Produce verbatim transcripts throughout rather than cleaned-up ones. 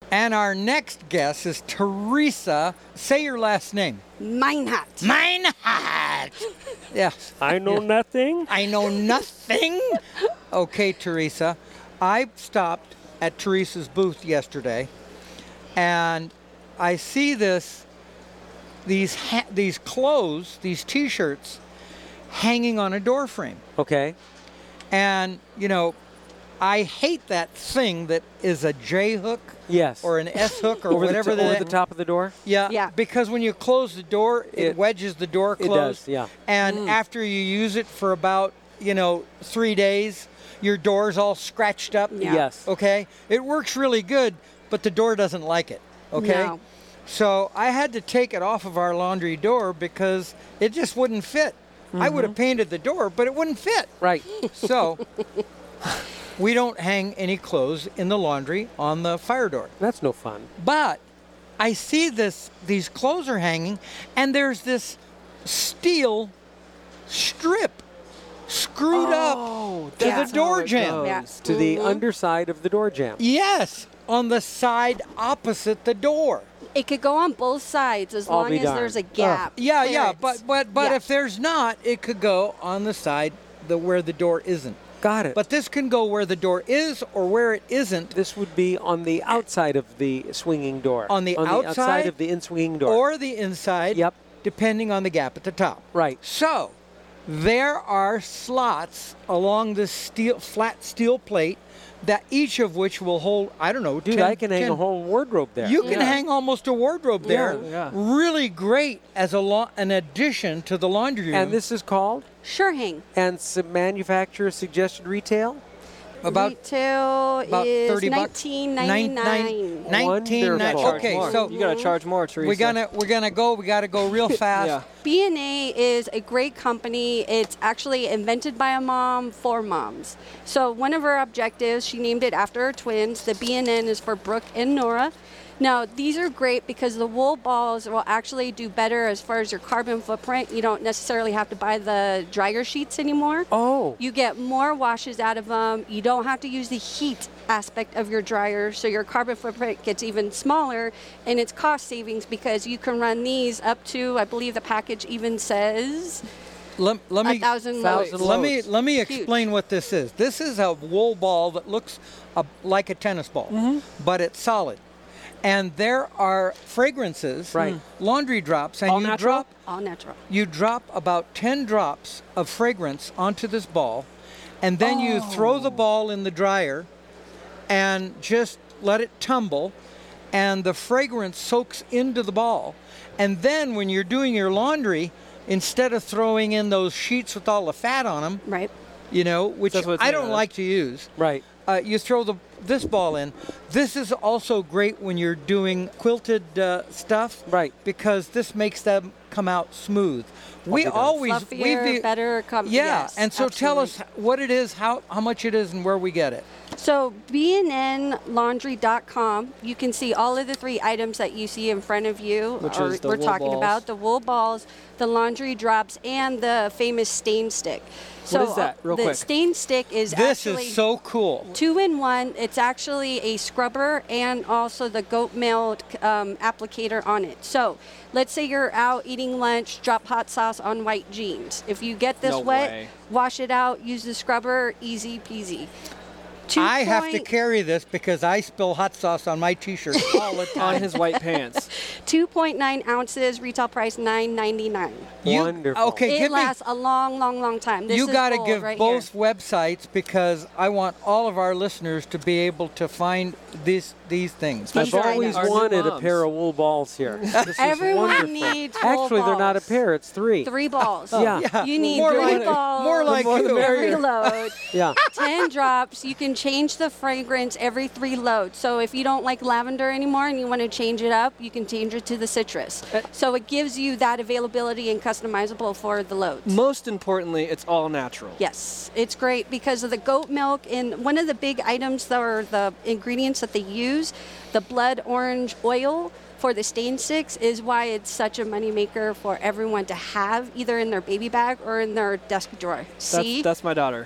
And our next guest is Teresa. Say your last name. Meinhardt. Meinhardt. Yeah. I know nothing. I know nothing. Okay, Teresa. I stopped at Teresa's booth yesterday, and I see this, these ha- these clothes, these T-shirts, hanging on a door frame. Okay. And you know, I hate that thing that is a J hook. Yes. Or an S hook or over whatever. the, the, over the top of the door? Yeah, Yeah. because when you close the door, it, It- wedges the door it closed. does, yeah. And after you use it for about, you know, three days, your door's all scratched up. Yeah. Yes. Okay? It works really good, but the door doesn't like it. Okay? No. So I had to take it off of our laundry door because it just wouldn't fit. I would have painted the door, but it wouldn't fit. Right. So we don't hang any clothes in the laundry on the fire door. That's no fun. But I see this, these clothes are hanging, and there's this steel strip screwed up to that's the door how it jamb. goes, Yeah. To the Mhm. underside of the door jamb. Yes, on the side opposite the door. It could go on both sides as I'll long be as there's a darned. gap. Yeah, yeah, clearance. but but but Yeah. if there's not, it could go on the side the where the door isn't. Got it. But this can go where the door is or where it isn't, this would be on the outside of the swinging door. On the outside outside of the in-swinging door. or the inside. Yep. Depending on the gap at the top. Right. So, there are slots along this steel, flat steel plate, that each of which will hold, I don't know, Dude, ten, I can hang ten a whole wardrobe there. You can Yeah. hang almost a wardrobe there. Yeah. Really great as a lo- an addition to the laundry room. And this is called? Sure hang. And some manufacturer suggested retail? about Retail about is thirty bucks. nineteen ninety-nine. nineteen ninety. Wonderful. Okay, more. so you gotta charge more, Teresa. we're gonna we're gonna go. We gotta go real fast. Yeah. B and A is a great company. It's actually invented by a mom for moms. So one of her objectives, she named it after her twins. The B and N is for Brooke and Nora. Now, these are great because the wool balls will actually do better as far as your carbon footprint. You don't necessarily have to buy the dryer sheets anymore. Oh. You get more washes out of them. You don't have to use the heat aspect of your dryer, so your carbon footprint gets even smaller, and it's cost savings because you can run these up to, I believe the package even says, Let, let a me thousand thousand loads. let me loads. let me Huge. explain what this is. This is a wool ball that looks a, like a tennis ball, Mm-hmm. but it's solid. And there are fragrances, Right. laundry drops, and All you natural? drop All natural. you drop about ten drops of fragrance onto this ball, and then you throw the ball in the dryer and just let it tumble, and the fragrance soaks into the ball. And then when you're doing your laundry, instead of throwing in those sheets with all the fat on them, Right. you know, which That's what it's I made don't of. like to use, Right. uh, you throw the this ball in. This is also great when you're doing quilted uh, stuff, Right. Because this makes them come out smooth. We be darned. always Fluffier, we better com- yeah, yes, and so tell us absolutely. what it is, how how much it is, and where we get it. So b n n laundry dot com, you can see all of the three items that you see in front of you, Which or is the we're wool talking balls. about the wool balls, the laundry drops, and the famous stain stick. So is that? uh, Real the quick. stain stick is This actually is so cool. two in one. It's actually a scrubber and also the goat milk um, applicator on it. So let's say you're out eating lunch, drop hot sauce on white jeans. If you get this No wet, way. wash it out, use the scrubber, easy peasy. Two I have to point- carry this because I spill hot sauce on my t-shirt all the time. on his white pants. two point nine ounces, retail price nine ninety-nine. You- Wonderful. Okay, It give me. lasts a long, long, long time. This You is got to gold give right both here. websites because I want all of our listeners to be able to find these these things. These I've are always items. Our new wanted a moms. pair of wool balls here. This is Everyone wonderful. needs wool Actually, they're not a balls. pair. It's three. Three balls. Yeah. Yeah, You need more three like, balls. more like more the you. merrier. Every load. Yeah. ten drops. You can change the fragrance every three loads. So if you don't like lavender anymore and you want to change it up, you can change it to the citrus. So it gives you that availability and customizable for the loads. Most importantly, it's all natural. Yes, it's great because of the goat milk. And one of the big items that are the ingredients that they use, the blood orange oil for the stain sticks, is why it's such a moneymaker for everyone to have either in their baby bag or in their desk drawer. That's, See? that's my daughter.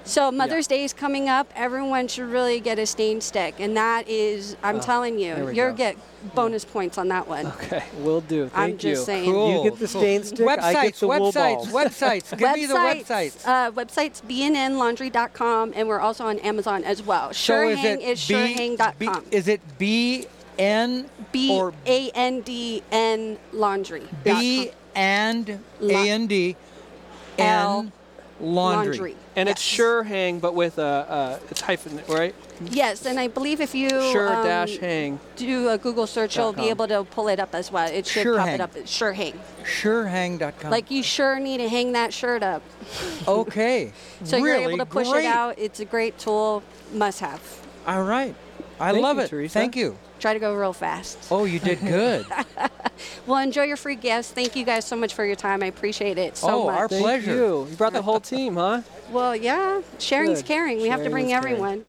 So Mother's Day is coming up. Everyone should really get a stain stick, and that is, I'm telling there you, we you'll go. get bonus points on that one. Okay, will do. Thank I'm you. just saying. Cool. You get the stain stick, Websites, I get the wool websites, balls. websites. Give me the websites. Uh, website's b n n laundry dot com, and we're also on Amazon as well. So is Surehang it is B- surehang dot B- com. Is it B N B or A N D N laundry. B and La- A N D L N laundry? laundry. And it's Yes. sure hang, but with a uh, it's hyphen, right? Yes, and I believe if you Sure um, dash hang. do a Google search, you'll be com. able to pull it up as well. It should pop Surehang. it up. It's Surehang. Surehang dot com. Like you sure need to hang that shirt up. Okay. So really you're able to push great. it out. It's a great tool. Must have. All right. I Thank love you, it. Teresa. Thank you. Try to go real fast. Oh, you did good. Well, enjoy your free gifts. Thank you guys so much for your time. I appreciate it so Oh, much. our Thank pleasure. you. You brought the whole team, huh? Well, yeah, sharing's Good. caring. We have to Sharing bring is caring. everyone.